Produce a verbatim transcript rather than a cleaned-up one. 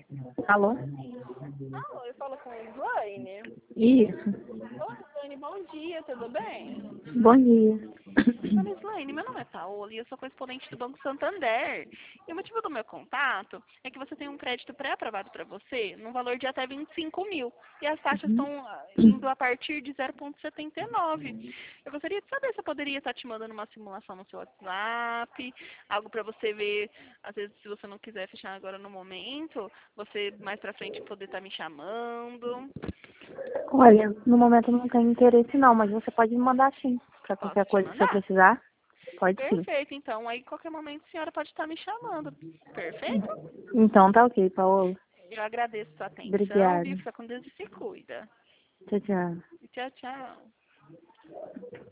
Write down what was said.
Alô? Alô, eu falo com a Slaine. Isso. Oi, Slaine, bom dia, tudo bem? Bom dia. Dona Slaine, meu nome é Paola e eu sou correspondente do Banco Santander. E o motivo do meu contato é que você tem um crédito pré-aprovado para você no valor de até vinte e cinco mil. E as taxas Uhum. estão ah, indo a partir de zero vírgula setenta e nove. Eu gostaria de saber se eu poderia estar te mandando uma simulação no seu WhatsApp, algo para você ver, às vezes se você não quiser fechar agora no momento, você mais para frente poder estar me chamando. Olha, no momento eu não tenho interesse não, mas você pode me mandar sim. Pra Posso qualquer te coisa que você mandar? precisar, pode sim. Perfeito, então. Aí, qualquer momento, a senhora pode estar me chamando. Perfeito? Então tá ok, Paola. Eu agradeço a sua atenção, Obrigada. viu? Fica com Deus e se cuida. Tchau, tchau. Tchau, tchau.